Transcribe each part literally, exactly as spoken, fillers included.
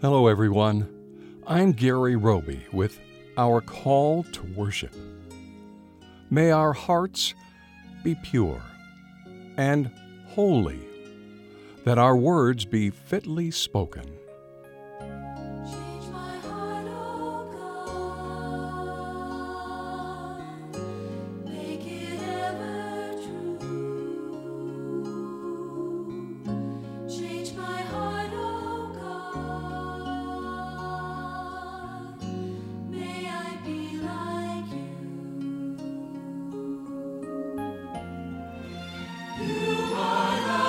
Hello, everyone. I'm Gary Roby with our call to worship. May our hearts be pure and holy, that our words be fitly spoken. Change my heart, oh God, make it ever true. Change my heart, oh God, may I be like you. You are the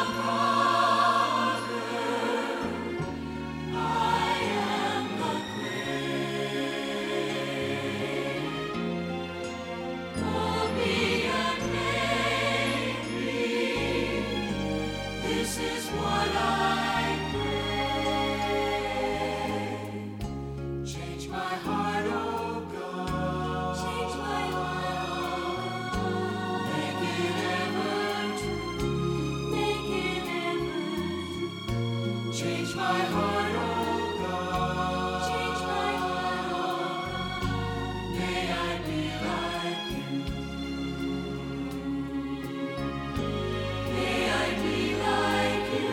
This is what I pray. Change my heart, oh God. Change my heart, oh God. Make it ever true. Make it ever true. Change my heart, oh God. Change my heart, oh God. May I be like you. May I be like you.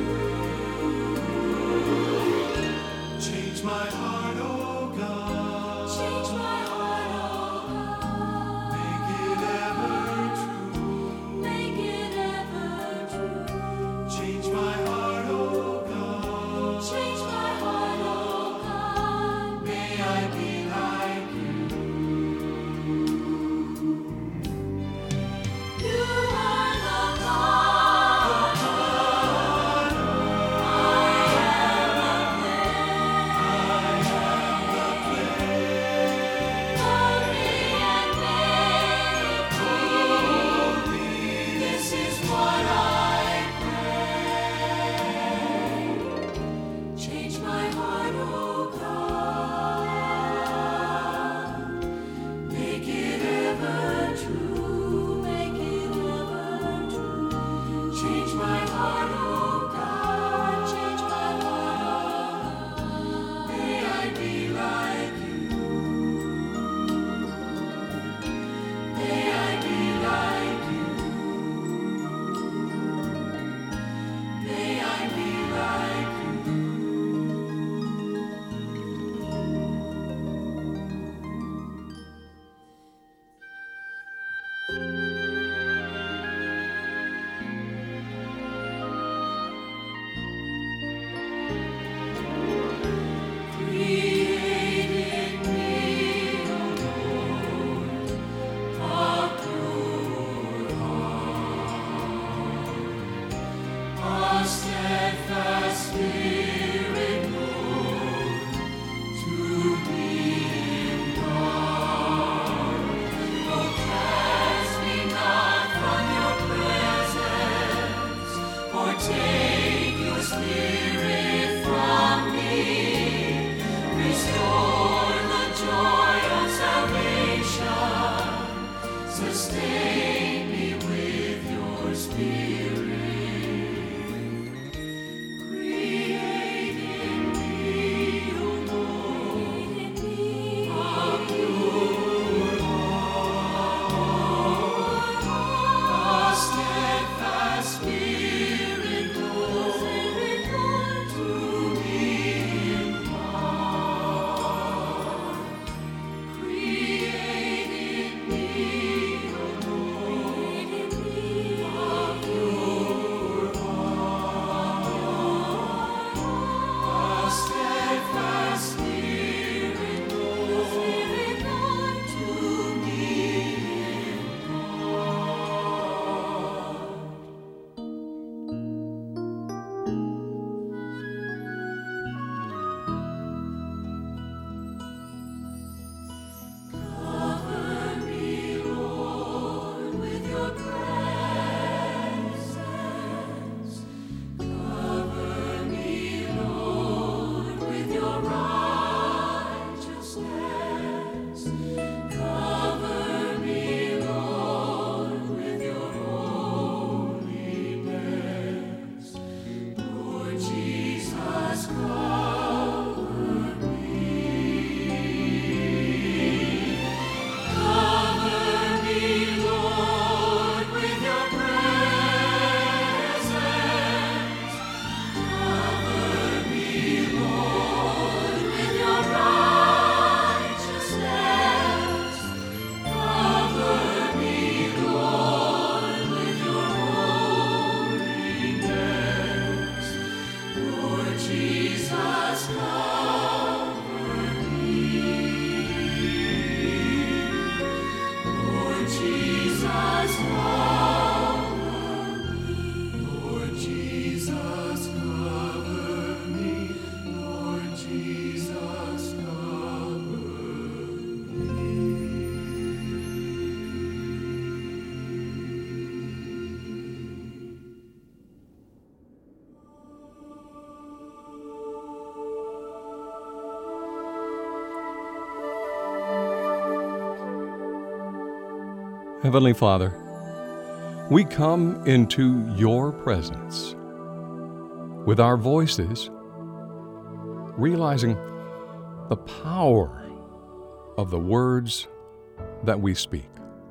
Change my heart, oh God. Change my heart, oh God. Make it ever true. Make it ever true. Change my heart, oh God. Change my heart, oh God. May I be like you. You are the God. This is what I pray. Change my heart, oh God. Make it ever true. Make it ever true. Change my heart, oh God. Change my heart, oh God. May I be like you. May I be like you. May I be like you. Create in me, O Lord, a pure heart, a steadfast spirit, Lord, to be impart. Oh, cast me not from your presence, or take your spirit from me. Restore the joy of salvation. Sustain me with your spirit. Create in me, O Lord, a pure heart, a steadfast spirit, Lord, to me impart. Create in me, O Lord, a pure Heavenly Father, we come into your presence with our voices, realizing the power of the words that we speak.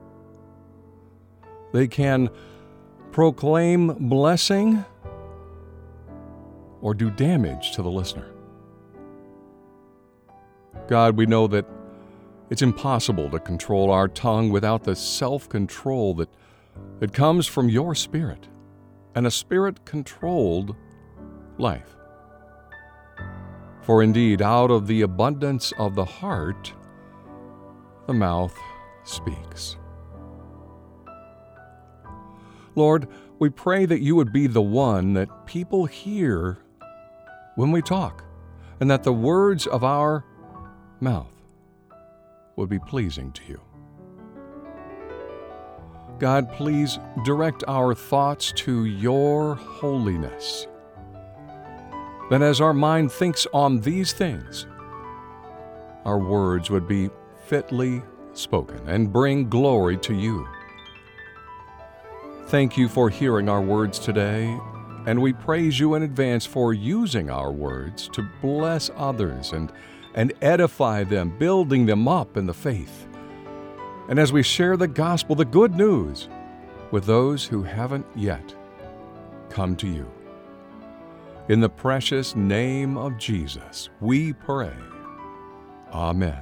They can proclaim blessing or do damage to the listener. God, we know that it's impossible to control our tongue without the self-control that, that comes from your Spirit, and a Spirit-controlled life. For indeed, out of the abundance of the heart, the mouth speaks. Lord, we pray that you would be the one that people hear when we talk, and that the words of our mouth would be pleasing to you. God, please direct our thoughts to your holiness, that as our mind thinks on these things, our words would be fitly spoken and bring glory to you. Thank you for hearing our words today, and we praise you in advance for using our words to bless others and, and edify them, building them up in the faith. And as we share the gospel, the good news, with those who haven't yet come to you. In the precious name of Jesus, we pray. Amen.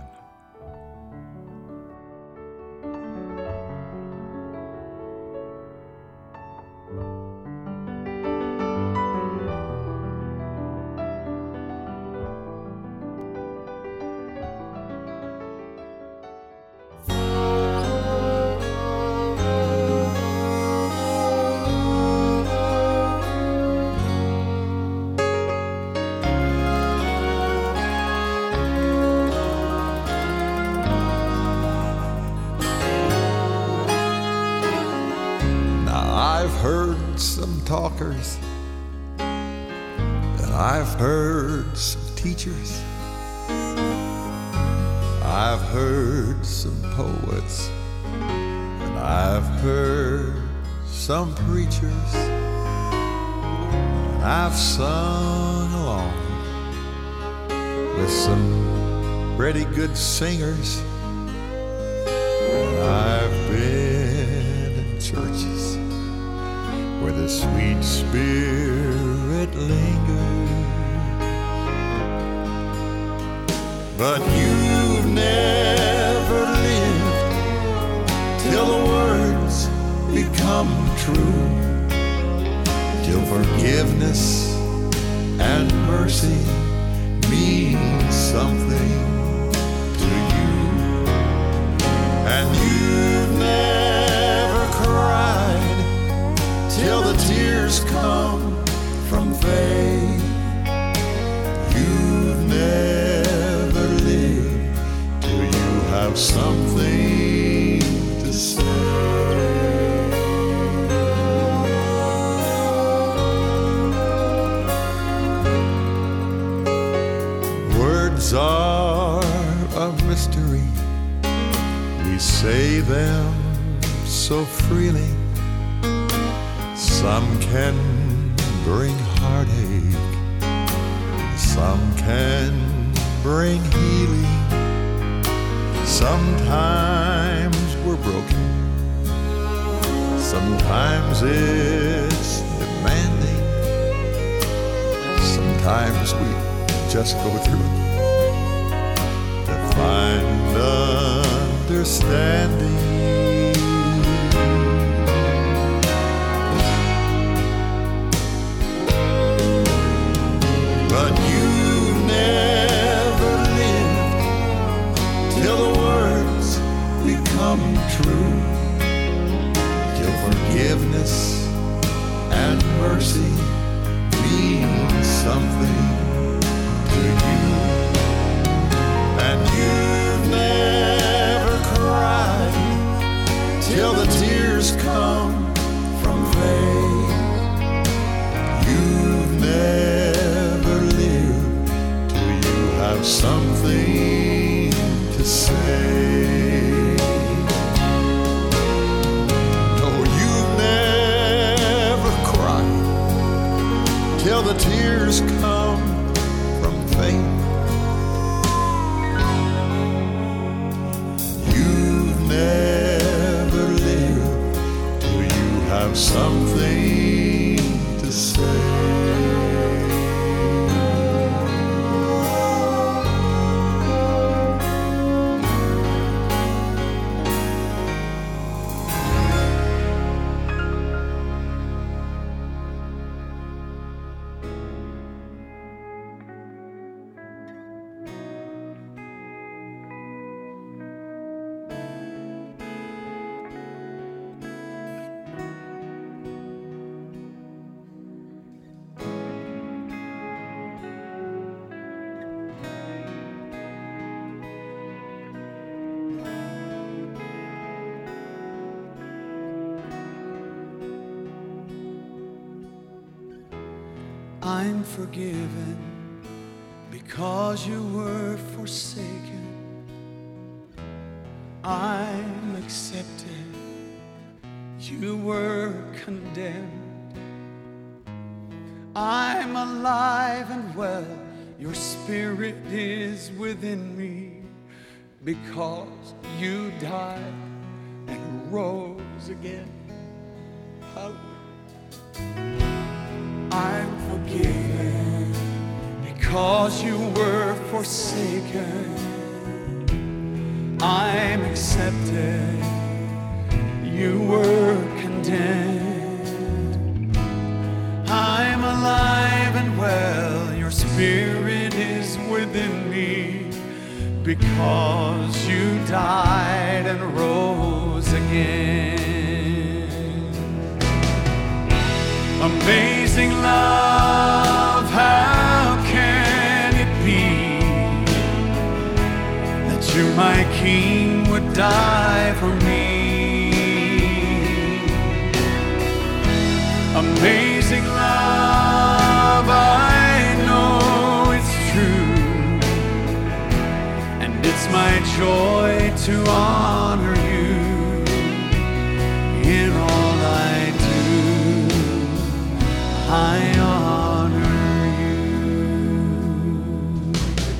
I've heard some talkers, and I've heard some teachers, I've heard some poets, and I've heard some preachers, and I've sung along with some pretty good singers, and I've been in churches where the sweet spirit lingers. But you've never lived till the words become true, till forgiveness and mercy mean something to you. And you've never cried till the tears come from faith. You've never lived till you have something to say. Words are a mystery. We say them so freely. Some can bring heartache, some can bring healing. Sometimes we're broken, sometimes it's demanding, sometimes we just go through it to find understanding. But you've never lived till the words become true, till forgiveness and mercy mean something to you. And you've never cried till the tears come from faith. You've never lived till you have something to say. the tears come from faith. You've never lived till you have something to say. I'm forgiven because you were forsaken. I'm accepted, you were condemned. I'm alive and well, your spirit is within me, because you died and rose again. Hallelujah. I'm forgiven because you were forsaken. I'm accepted, you were condemned. I'm alive and well, your spirit is within me, because you died and rose again. Amazing love, how can it be that you, my King, would die for me? Amazing love, I know it's true, and it's my joy to honor you in all I do. I honor you.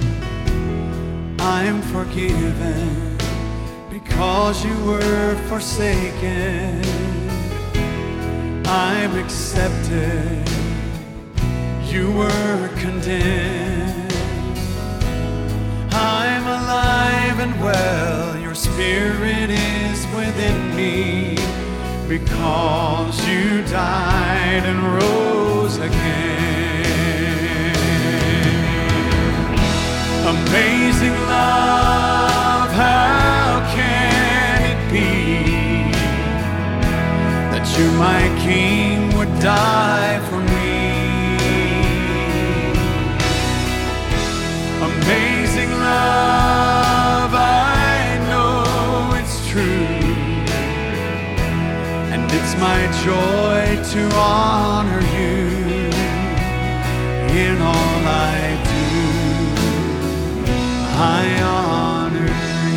I'm forgiven because you were forsaken. I'm accepted, you were condemned. I'm alive and well, your spirit is within me, because you died and rose again. Amazing love, how can it be that you, my King, would die for me? Amazing love, I know it's true, it's my joy to honor you in all I do. I honor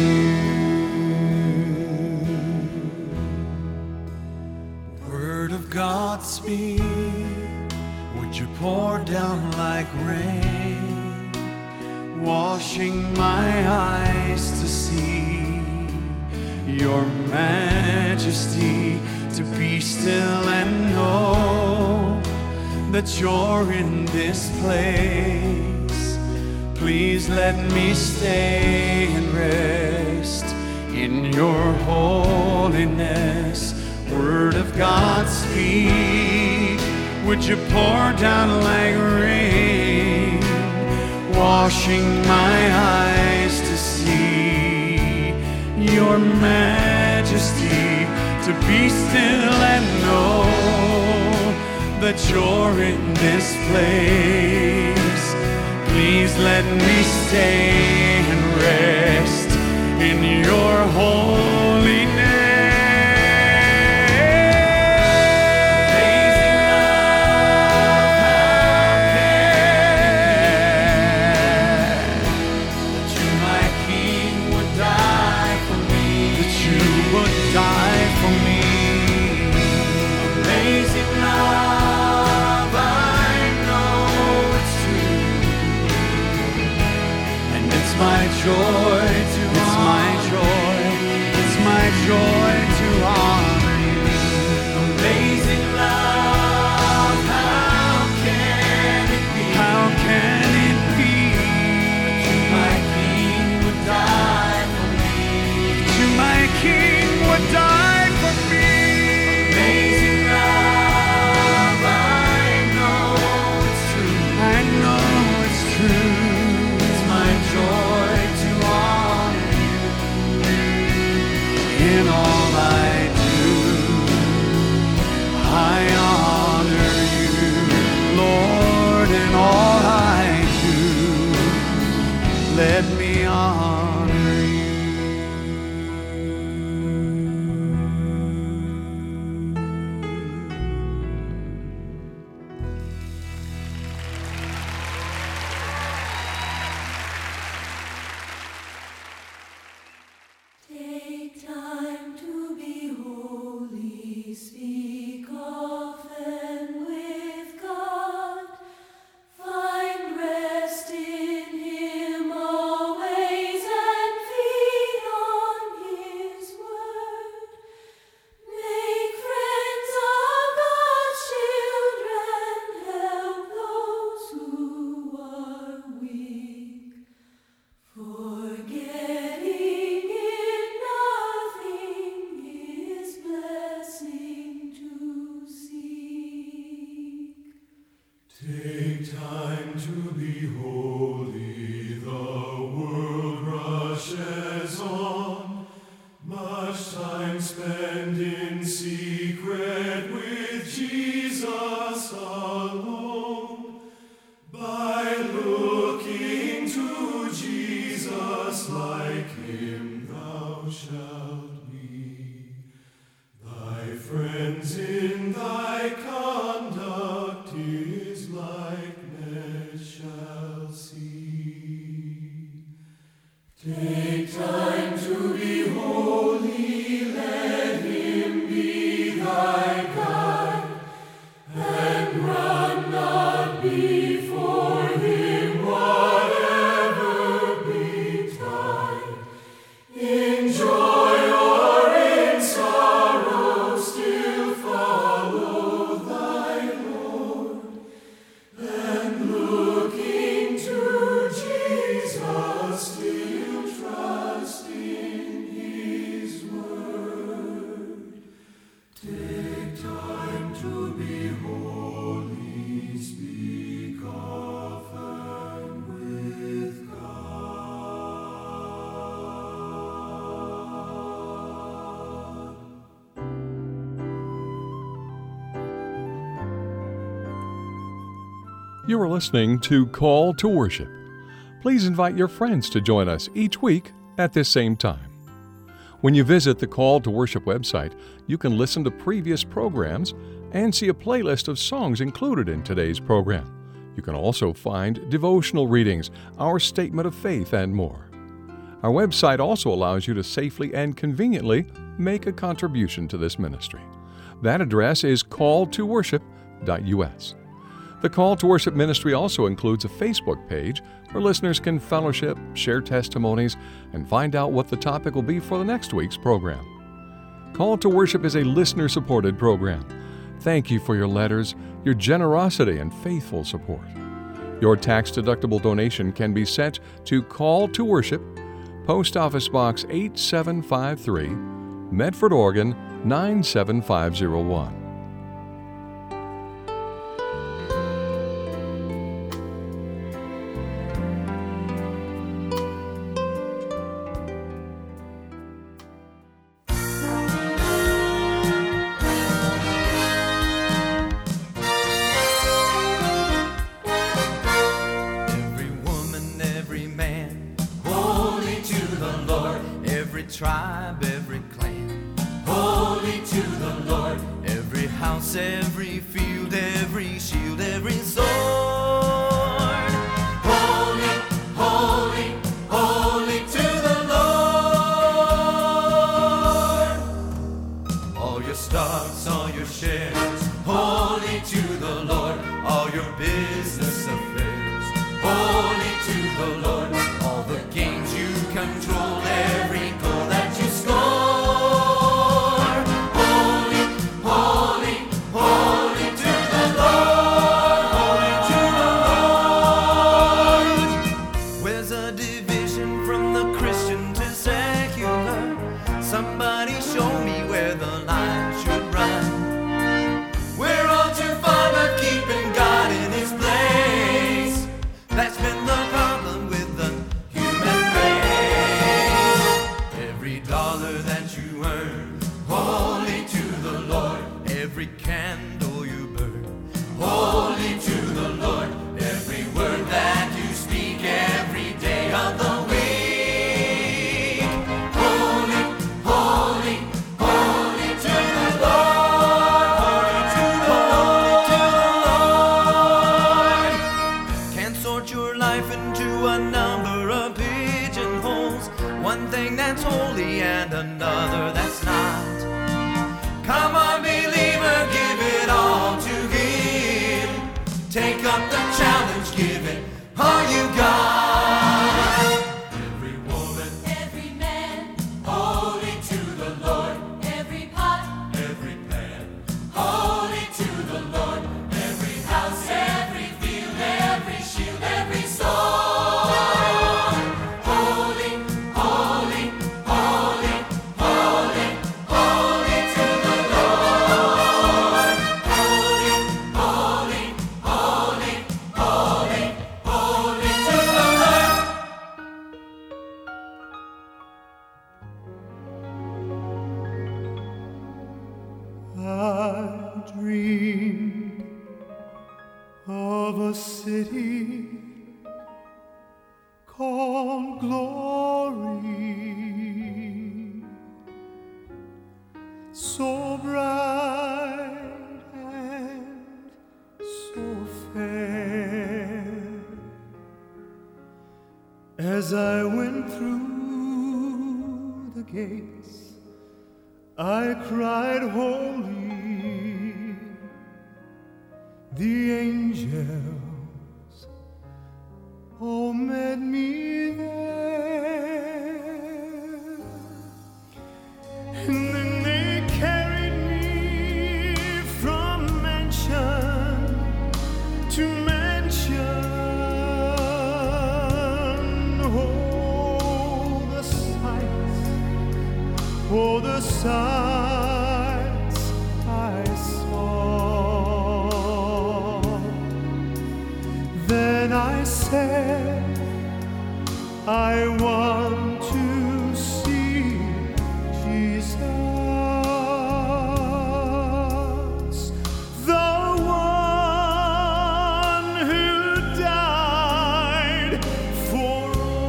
you. Word of God, speak. Would you pour down like rain, washing my eyes to see your majesty, to be still and know that you're in this place. Please let me stay and rest in your holiness. Word of God, speak. Would you pour down like rain, washing my eyes to see your majesty, to be still and know that you're in this place. Please let me stay and rest in your holiness. Die for me. Amazing love, I know time to be holy, the world rushes on. Much time spent in secret with Jesus alone. By looking to Jesus, like him thou shalt be. Thy friends in thy conduct his likeness shall see. Take time to be holy, let him be thy guide, and run not before him, whatever betide. In joy or in sorrow, still follow thy Lord, and looking to Jesus, still trust in his word. Take time to be holy, speak often with God. You are listening to Call to Worship. Please invite your friends to join us each week at this same time. When you visit the Call to Worship website, you can listen to previous programs and see a playlist of songs included in today's program. You can also find devotional readings, our statement of faith, and more. Our website also allows you to safely and conveniently make a contribution to this ministry. That address is call to worship dot u s. The Call to Worship ministry also includes a Facebook page where listeners can fellowship, share testimonies, and find out what the topic will be for the next week's program. Call to Worship is a listener-supported program. Thank you for your letters, your generosity, and faithful support. Your tax-deductible donation can be sent to Call to Worship, Post Office Box eight seven five three, Medford, Oregon nine seven five zero one. Every woman, every man, holy to the Lord. Every tribe, every clan, holy to the Lord. Every house, every field, every shield, every sword. Holy, holy, holy to the Lord. All your stocks, all your shares, holy to the Lord. All your business affairs, holy to the Lord. All the games you control, every goal that you score. Holy, holy, holy to the Lord. Holy to the Lord. Where's a division from the Christian to secular? Somebody show me where the line should run. We're all too fond of keeping God in his place. That's been the problem with the human race. Every dollar that you earn, holy to the Lord. Every candle you burn, holy to the Lord. Every word that you speak every day of the week. Holy, holy, holy to the Lord. Holy to the Lord. Can't sort your life into a number of pigeonholes. One thing that's holy and another that's not. Come on, believer, give it all to Him. Take up the challenge, give it all you got. Every woman, Every man, holy to the Lord. Every pot, every man, holy to the Lord. Every house, every field, every shield, every sword. Holy, holy, holy, holy, holy to the Lord. Holy, holy, holy, holy, I dreamed of a city called Glory, so bright and so fair. As I went through the gates, I cried, holy. The angels all met me there, and then they carried me from mansion to mansion. Oh, the sights, oh, the sights I saw. Then I said, I want to see Jesus, the one who died for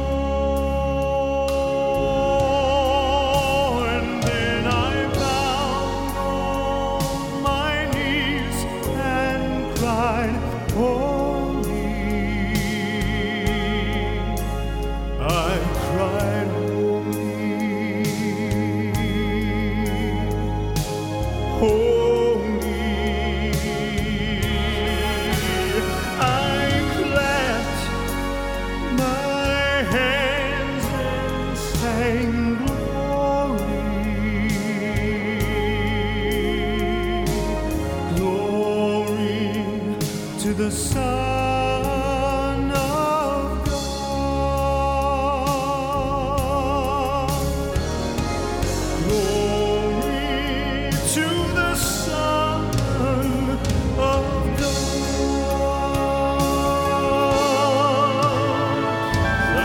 all. And then I bowed on my knees and cried, holy. I cried, holy, holy. I clapped my hands and sang glory, glory to the Son of God, glory to the Son of God. I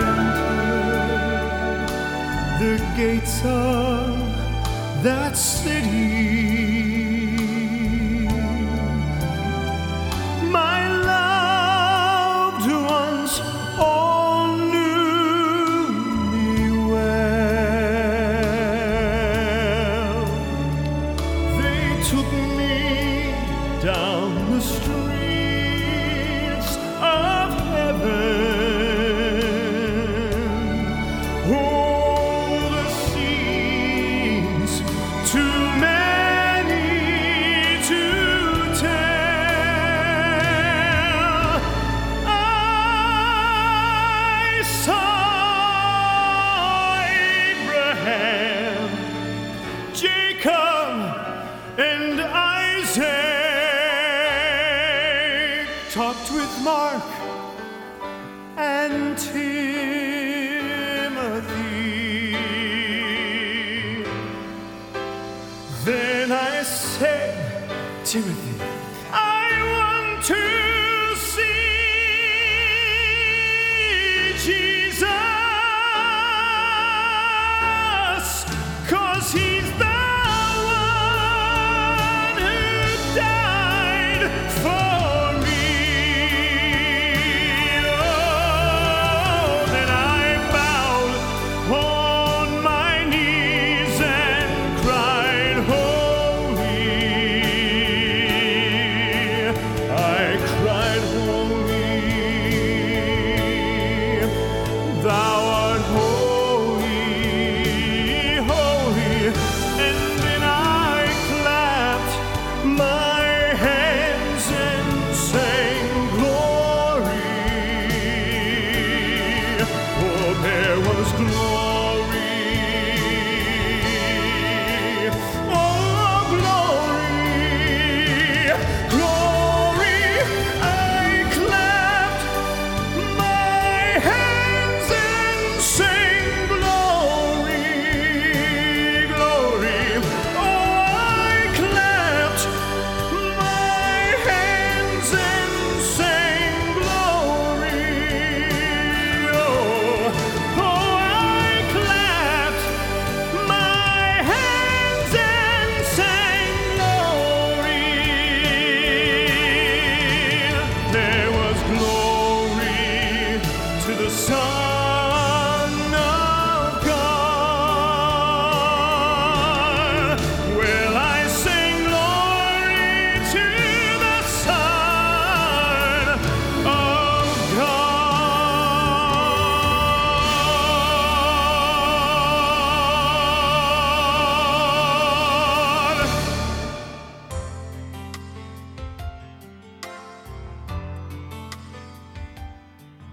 entered the gates of that city. My loved ones all knew me well. They took me down the streets of heaven. Oh, the scenes too many to tell. I saw Abraham, Jacob, and Isaac, talked with Mark and Timothy. Then I said, Timothy, I want to see Jesus, 'cause he's the one who died for me. Oh, then I bowed on my knees and cried, holy,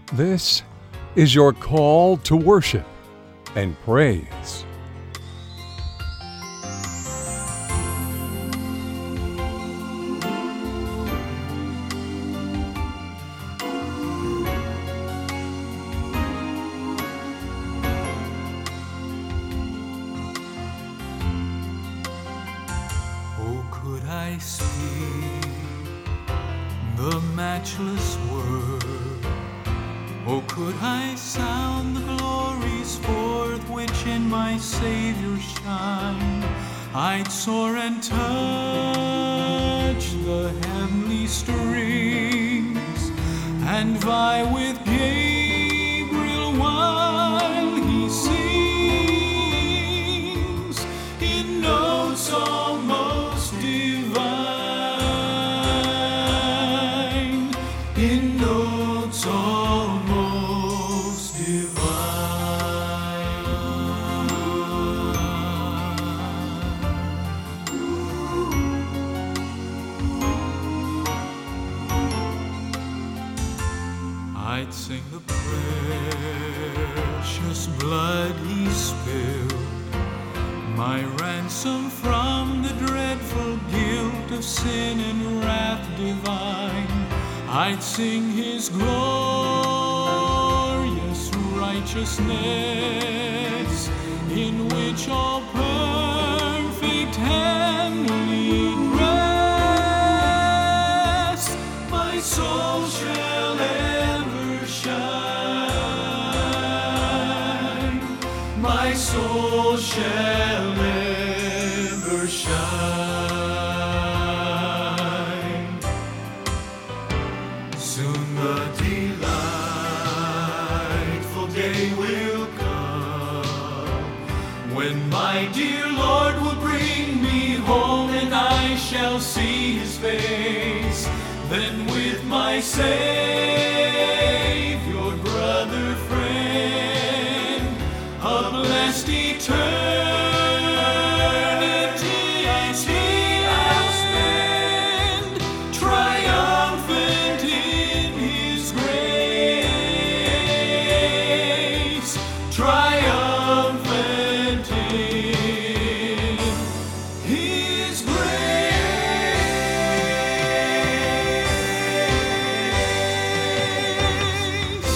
This is your call to worship and praise. Oh, could I speak the matchless word? Oh, could I sound the glories forth which in my Savior shine? I'd soar and touch the heavenly strings and vie with Gabriel while he sings in notes almost divine, in notes almost divine. I'd sing the precious blood he spilled, my ransom from the dreadful guilt of sin and wrath divine. I'd sing his glorious righteousness, in which all perfect heavenly rest. My soul shall ever shine. My soul shall ever shine. Soon the delightful day will come when my dear Lord will bring me home, and I shall see his face. Then with my Savior, brother, friend, a blessed eternity I'll spend, triumphant in his grace, triumphant in his grace.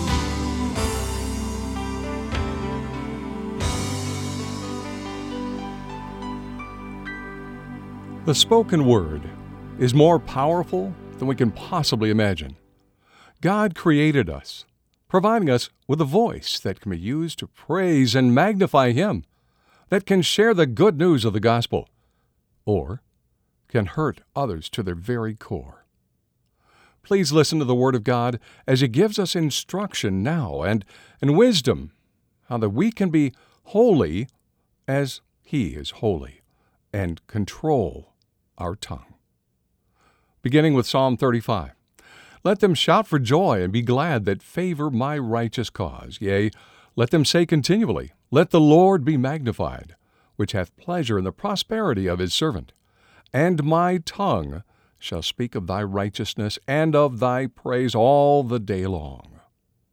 The spoken word is more powerful than we can possibly imagine. God created us, providing us with a voice that can be used to praise and magnify Him, that can share the good news of the gospel, or can hurt others to their very core. Please listen to the Word of God as He gives us instruction now and, and wisdom, how that we can be holy as He is holy, and control our tongue. Beginning with Psalm thirty-five. Let them shout for joy and be glad that favor my righteous cause. Yea, let them say continually, Let the Lord be magnified, which hath pleasure in the prosperity of his servant. And my tongue shall speak of thy righteousness and of thy praise all the day long.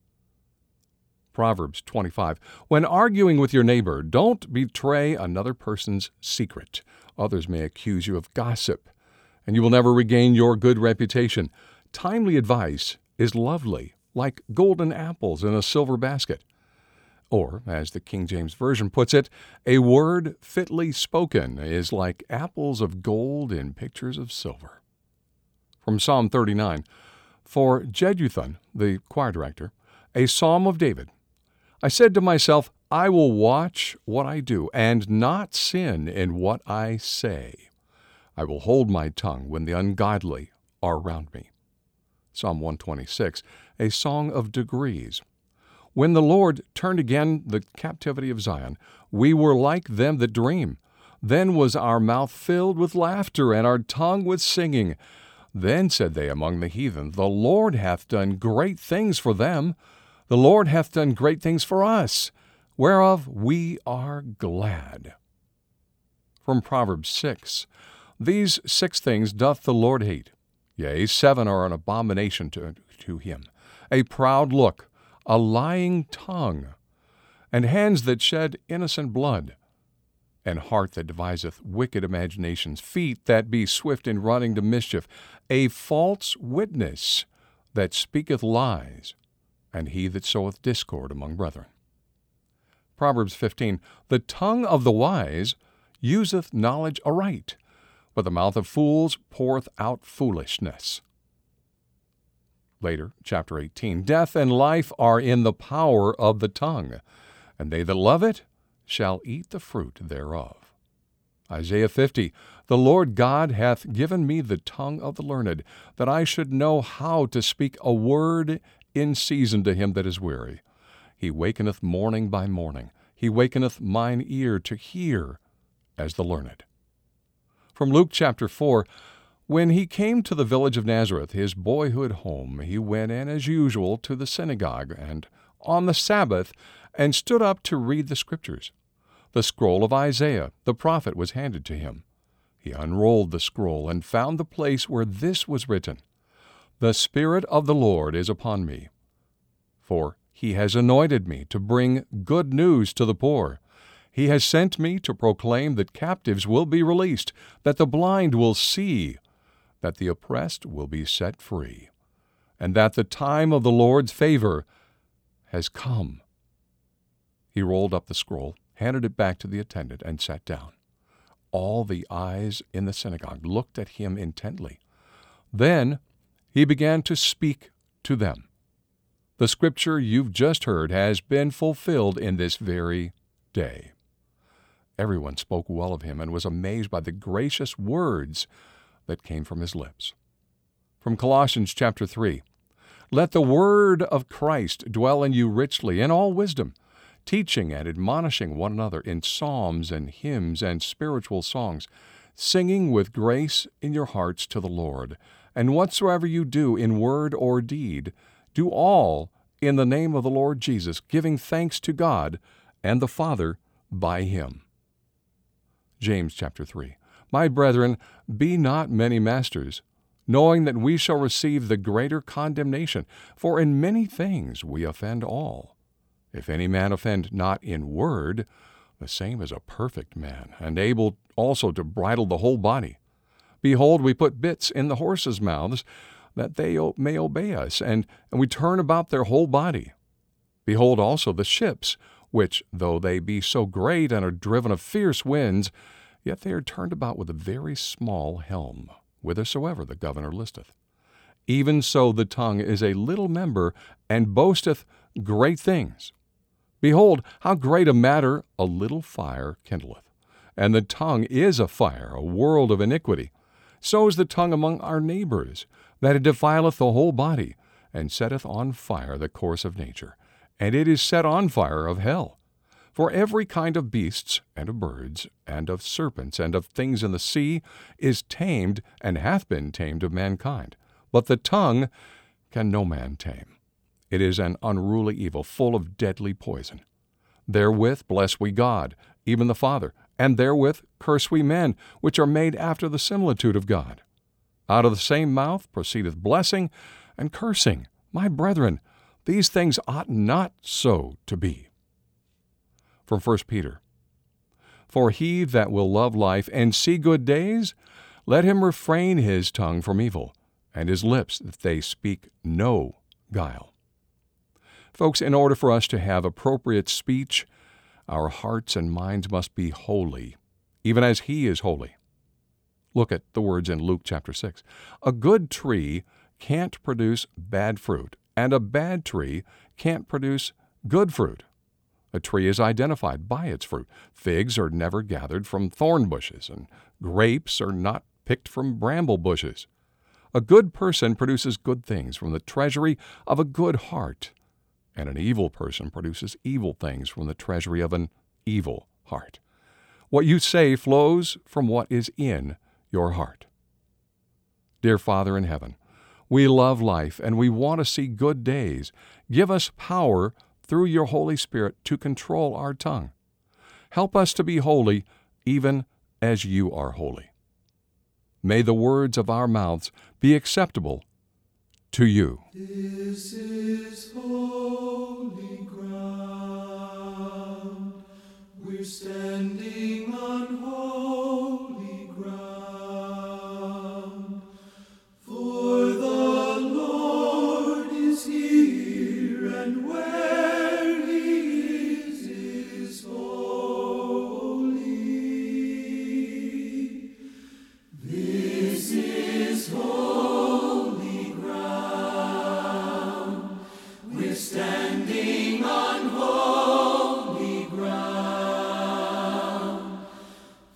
Proverbs twenty-five. When arguing with your neighbor, don't betray another person's secret. Others may accuse you of gossip, and you will never regain your good reputation. Timely advice is lovely, like golden apples in a silver basket. Or, as the King James Version puts it, a word fitly spoken is like apples of gold in pictures of silver. From Psalm thirty-nine. For Jeduthun, the choir director, a psalm of David. I said to myself, I will watch what I do, and not sin in what I say. I will hold my tongue when the ungodly are around me. Psalm one twenty-six, a song of degrees. When the Lord turned again the captivity of Zion, we were like them that dream. Then was our mouth filled with laughter, and our tongue with singing. Then said they among the heathen, The Lord hath done great things for them. The Lord hath done great things for us, whereof we are glad. From Proverbs six. These six things doth the Lord hate. Yea, seven are an abomination to, to him. a proud look, a lying tongue, and hands that shed innocent blood, and heart that deviseth wicked imaginations, feet that be swift in running to mischief, a false witness that speaketh lies, and he that soweth discord among brethren. Proverbs fifteen, the tongue of the wise useth knowledge aright, but the mouth of fools poureth out foolishness. Later, chapter eighteen, death and life are in the power of the tongue, and they that love it shall eat the fruit thereof. Isaiah fifty, the Lord God hath given me the tongue of the learned, that I should know how to speak a word in season to him that is weary. He wakeneth morning by morning. He wakeneth mine ear to hear as the learned. From Luke chapter four, when he came to the village of Nazareth, his boyhood home, he went in as usual to the synagogue, and on the Sabbath, and stood up to read the Scriptures. The scroll of Isaiah, the prophet, was handed to him. He unrolled the scroll and found the place where this was written, The Spirit of the Lord is upon me, for he has anointed me to bring good news to the poor. He has sent me to proclaim that captives will be released, that the blind will see, that the oppressed will be set free, and that the time of the Lord's favor has come. He rolled up the scroll, handed it back to the attendant, and sat down. All the eyes in the synagogue looked at him intently. Then he began to speak to them. The scripture you've just heard has been fulfilled in this very day. Everyone spoke well of him and was amazed by the gracious words that came from his lips. From Colossians chapter three, let the word of Christ dwell in you richly in all wisdom, teaching and admonishing one another in psalms and hymns and spiritual songs, singing with grace in your hearts to the Lord. And whatsoever you do in word or deed, do all in the name of the Lord Jesus, giving thanks to God and the Father by him. James chapter three. My brethren, be not many masters, knowing that we shall receive the greater condemnation. For in many things we offend all. If any man offend not in word, the same is a perfect man, and able also to bridle the whole body. Behold, we put bits in the horses' mouths, that they may obey us, and, and we turn about their whole body. Behold also the ships, which, though they be so great and are driven of fierce winds, yet they are turned about with a very small helm, whithersoever the governor listeth. Even so the tongue is a little member, and boasteth great things. Behold, how great a matter a little fire kindleth. And the tongue is a fire, a world of iniquity. So is the tongue among our neighbors, that it defileth the whole body, and setteth on fire the course of nature. And it is set on fire of hell. For every kind of beasts, and of birds, and of serpents, and of things in the sea, is tamed, and hath been tamed of mankind. But the tongue can no man tame. It is an unruly evil, full of deadly poison. Therewith bless we God, even the Father, and therewith curse we men, which are made after the similitude of God. Out of the same mouth proceedeth blessing and cursing. My brethren, these things ought not so to be. From First Peter. For he that will love life and see good days, let him refrain his tongue from evil, and his lips that they speak no guile. Folks, in order for us to have appropriate speech, our hearts and minds must be holy, even as he is holy. Look at the words in Luke chapter six. A good tree can't produce bad fruit, and a bad tree can't produce good fruit. A tree is identified by its fruit. Figs are never gathered from thorn bushes, and grapes are not picked from bramble bushes. A good person produces good things from the treasury of a good heart, and an evil person produces evil things from the treasury of an evil heart. What you say flows from what is in your heart. Dear Father in heaven, we love life and we want to see good days. Give us power through your Holy Spirit to control our tongue. Help us to be holy even as you are holy. May the words of our mouths be acceptable to you. This is holy ground. We're standing on holy ground. For the Lord is here, and where He is is holy. This is holy ground. We're standing on holy ground.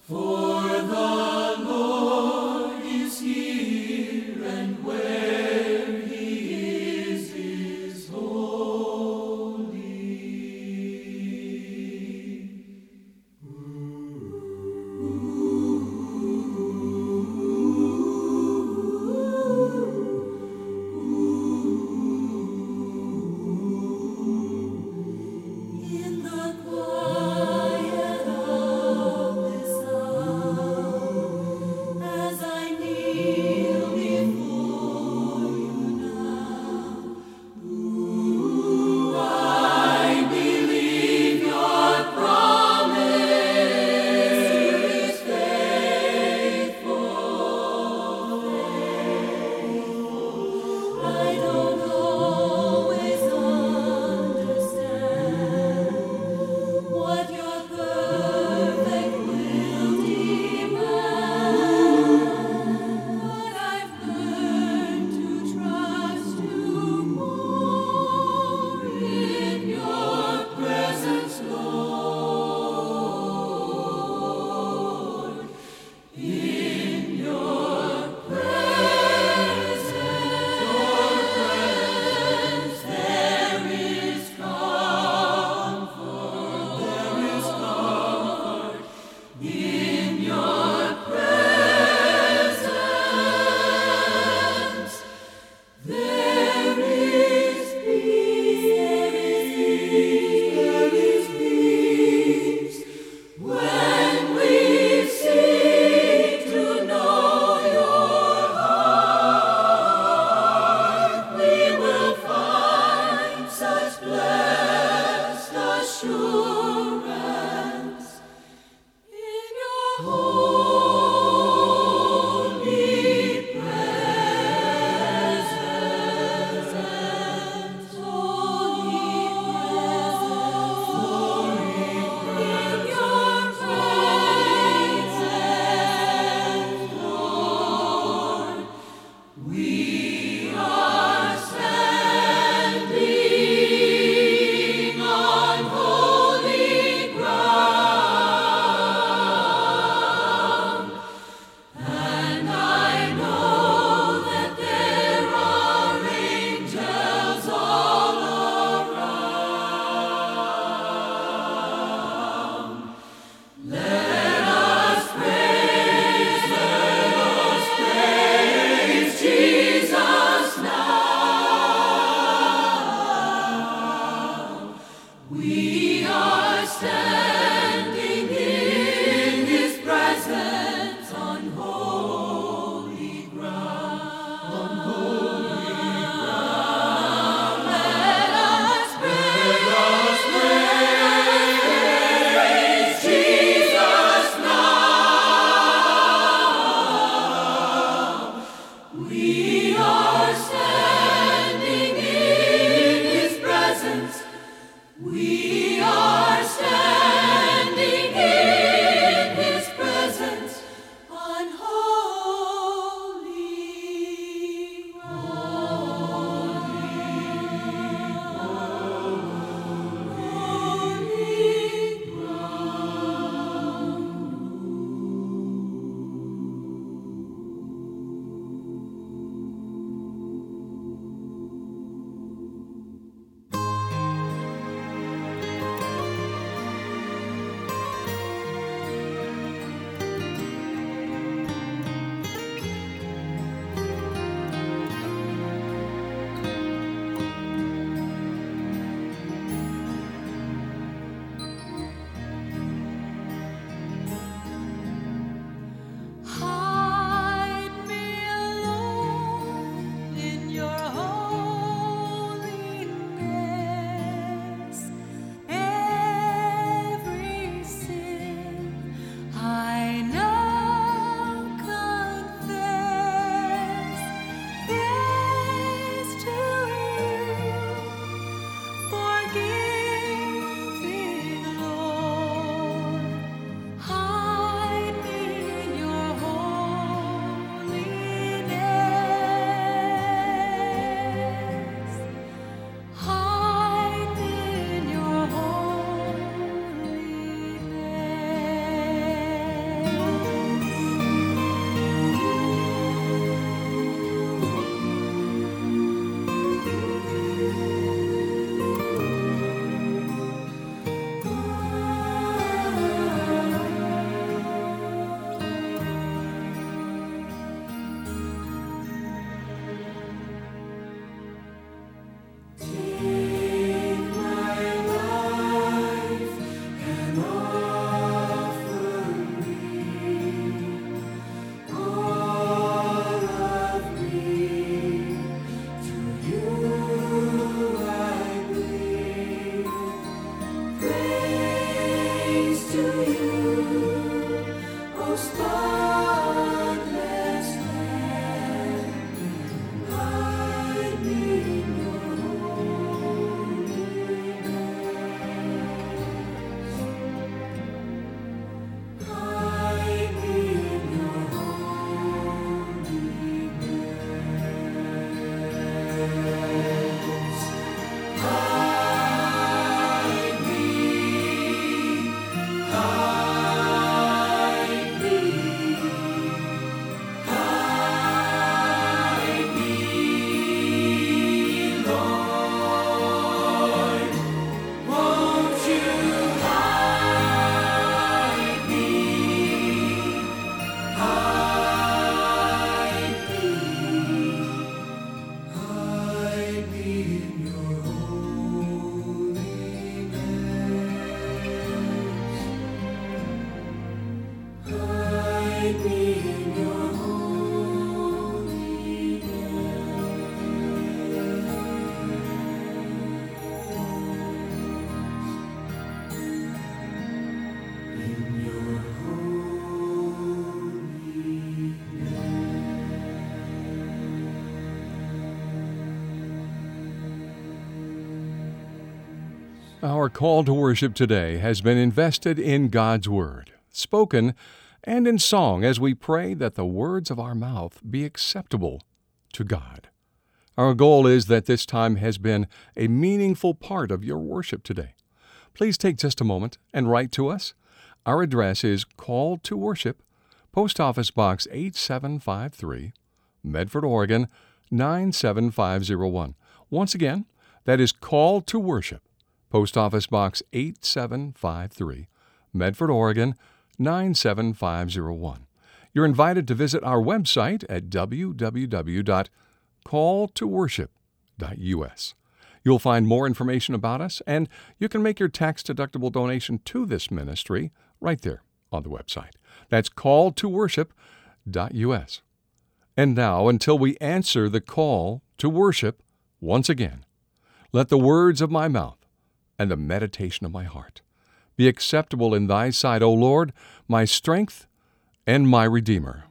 Our call to worship today has been invested in God's Word, spoken and in song as we pray that the words of our mouth be acceptable to God. Our goal is that this time has been a meaningful part of your worship today. Please take just a moment and write to us. Our address is Call to Worship, Post Office Box eight seven five three, Medford, Oregon nine seven five zero one. Once again, that is Call to Worship, Post Office Box eight seven five three, Medford, Oregon nine seven five zero one. You're invited to visit our website at w w w dot call to worship dot u s. You'll find more information about us, and you can make your tax-deductible donation to this ministry right there on the website. That's call to worship dot u s. And now, until we answer the call to worship once again, let the words of my mouth and the meditation of my heart be acceptable in thy sight, O Lord, my strength and my Redeemer.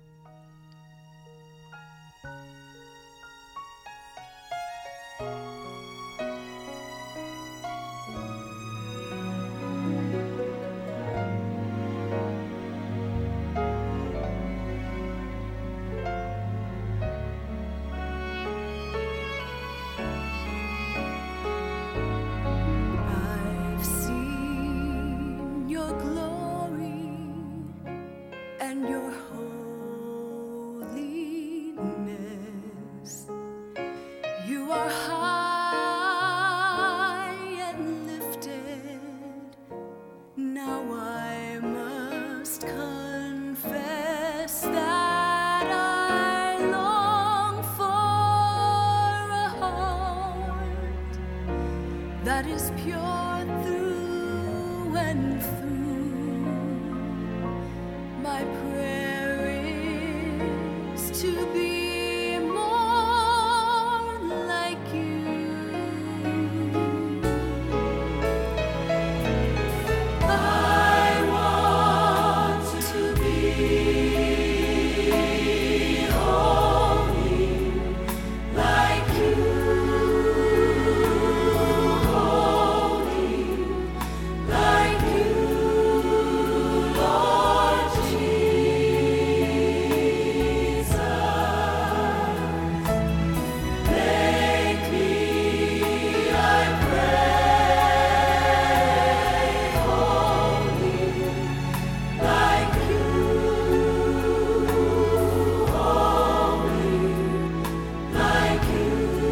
I've seen your glory and your holiness. You are high and lifted. Now I must confess that I long for a heart that is pure through and through. My prayer is to be more like you. I want to be holy like you. Like you, Lord Jesus. Make me, I pray, holy like you, holy like you,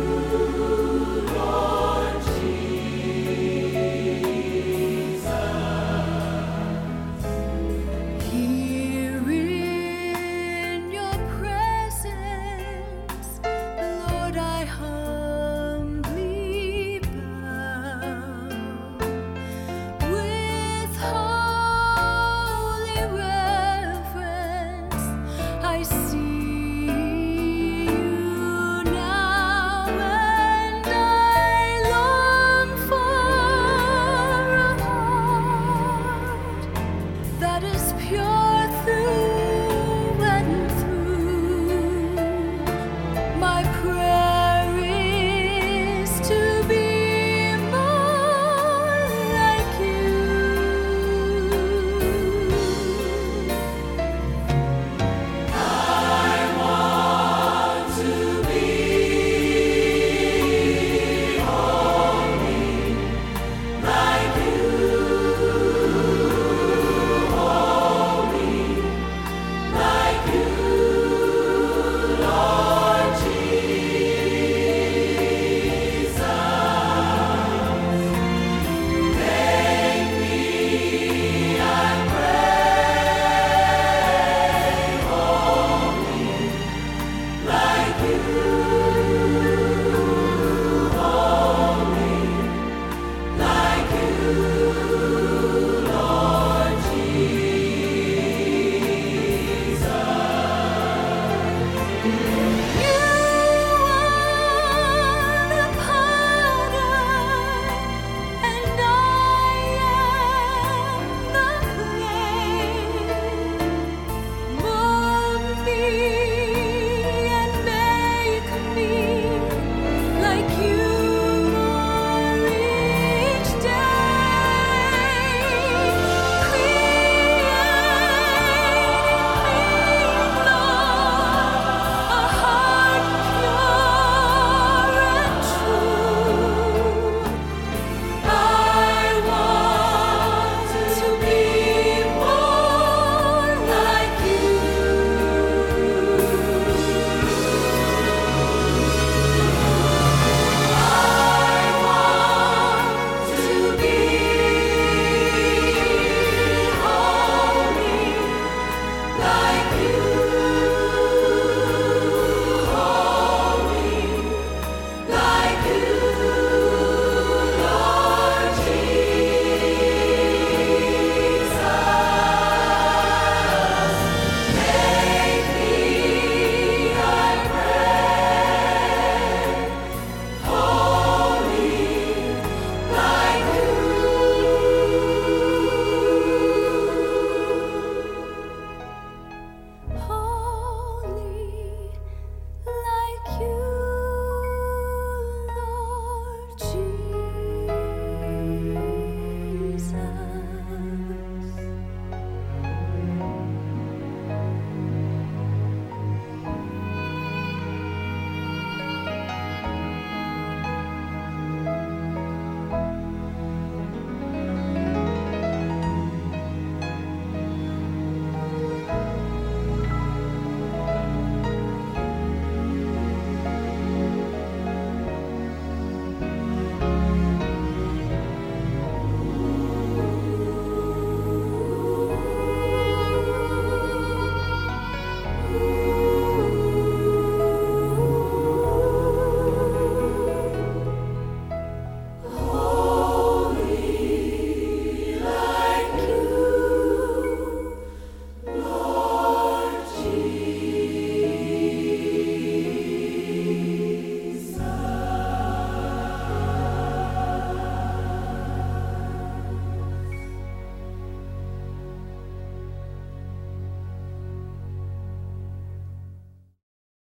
Lord Jesus. Here in your presence, Lord, I humbly